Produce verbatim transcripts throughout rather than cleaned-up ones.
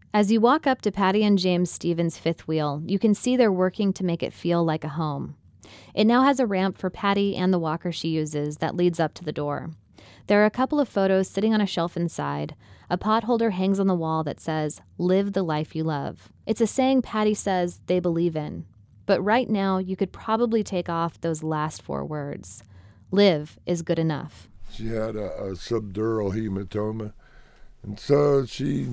As you walk up to Patty and James Stevens' fifth wheel, you can see they're working to make it feel like a home. It now has a ramp for Patty and the walker she uses that leads up to the door. There are a couple of photos sitting on a shelf inside. A pot holder hangs on the wall that says, "Live the life you love." It's a saying Patty says they believe in. But right now, you could probably take off those last four words. Live is good enough. She had a, a subdural hematoma, and so she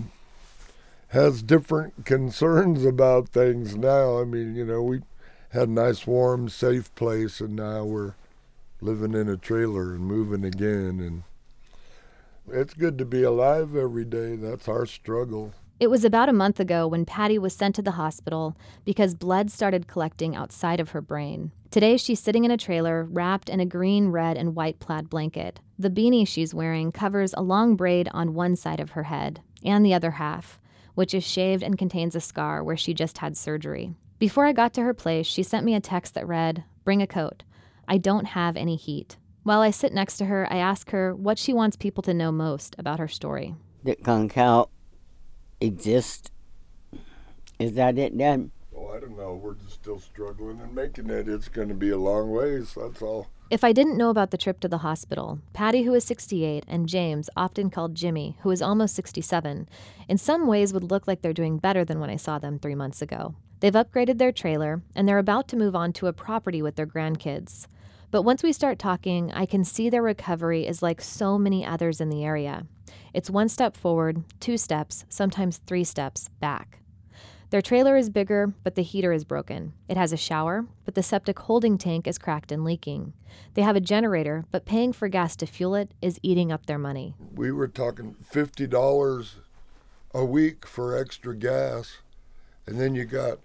has different concerns about things now. I mean, you know, we had a nice, warm, safe place, and now we're living in a trailer and moving again. And it's good to be alive every day. That's our struggle. It was about a month ago when Patty was sent to the hospital because blood started collecting outside of her brain. Today, she's sitting in a trailer wrapped in a green, red, and white plaid blanket. The beanie she's wearing covers a long braid on one side of her head and the other half, which is shaved and contains a scar where she just had surgery. Before I got to her place, she sent me a text that read, "Bring a coat. I don't have any heat." While I sit next to her, I ask her what she wants people to know most about her story. That Concal exists. Is that it, Dad? Oh, I don't know. We're just still struggling and making it. It's going to be a long ways, that's all. If I didn't know about the trip to the hospital, Patty, who is sixty-eight, and James, often called Jimmy, who is almost sixty-seven, in some ways would look like they're doing better than when I saw them three months ago. They've upgraded their trailer, and they're about to move on to a property with their grandkids. But once we start talking, I can see their recovery is like so many others in the area. It's one step forward, two steps, sometimes three steps back. Their trailer is bigger, but the heater is broken. It has a shower, but the septic holding tank is cracked and leaking. They have a generator, but paying for gas to fuel it is eating up their money. We were talking fifty dollars a week for extra gas, and then you got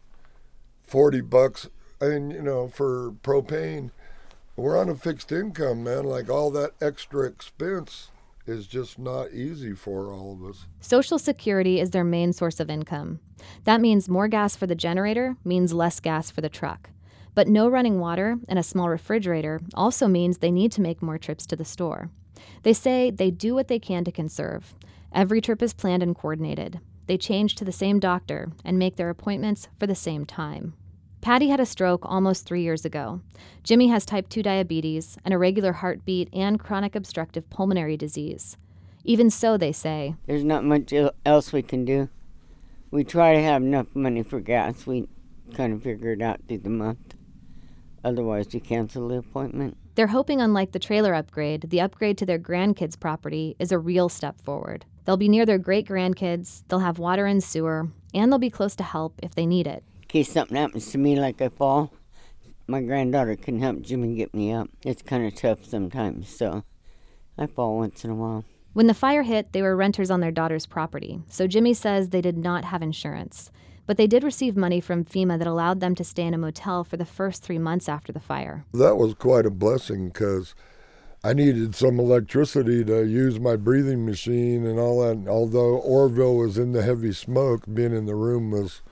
forty bucks, and you know, for propane. We're on a fixed income, man. Like, all that extra expense is just not easy for all of us. Social Security is their main source of income. That means more gas for the generator means less gas for the truck. But no running water and a small refrigerator also means they need to make more trips to the store. They say they do what they can to conserve. Every trip is planned and coordinated. They change to the same doctor and make their appointments for the same time. Patty had a stroke almost three years ago. Jimmy has type two diabetes, an irregular heartbeat, and chronic obstructive pulmonary disease. Even so, they say, there's not much else we can do. We try to have enough money for gas. We kind of figure it out through the month. Otherwise, we cancel the appointment. They're hoping, unlike the trailer upgrade, the upgrade to their grandkids' property is a real step forward. They'll be near their great-grandkids, they'll have water and sewer, and they'll be close to help if they need it. In case something happens to me, like I fall, my granddaughter can help Jimmy get me up. It's kind of tough sometimes, so I fall once in a while. When the fire hit, they were renters on their daughter's property, so Jimmy says they did not have insurance. But they did receive money from FEMA that allowed them to stay in a motel for the first three months after the fire. That was quite a blessing, because I needed some electricity to use my breathing machine and all that. Although Orville was in the heavy smoke, being in the room was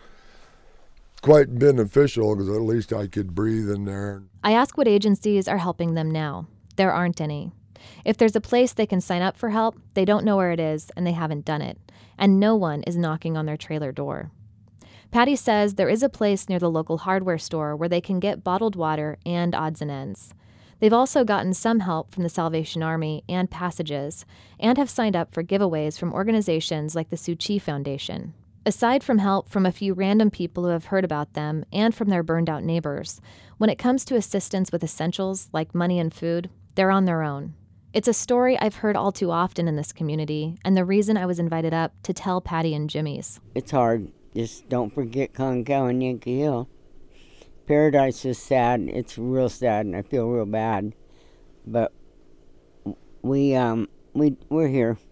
quite beneficial, because at least I could breathe in there. I ask what agencies are helping them now. There aren't any. If there's a place they can sign up for help, they don't know where it is and they haven't done it. And no one is knocking on their trailer door. Patty says there is a place near the local hardware store where they can get bottled water and odds and ends. They've also gotten some help from the Salvation Army and Passages, and have signed up for giveaways from organizations like the Suu Kyi Foundation. Aside from help from a few random people who have heard about them and from their burned-out neighbors, when it comes to assistance with essentials like money and food, they're on their own. It's a story I've heard all too often in this community, and the reason I was invited up to tell Patty and Jimmy's. It's hard. Just don't forget Concal and Yankee Hill. Paradise is sad. It's real sad, and I feel real bad. But we um we we're here.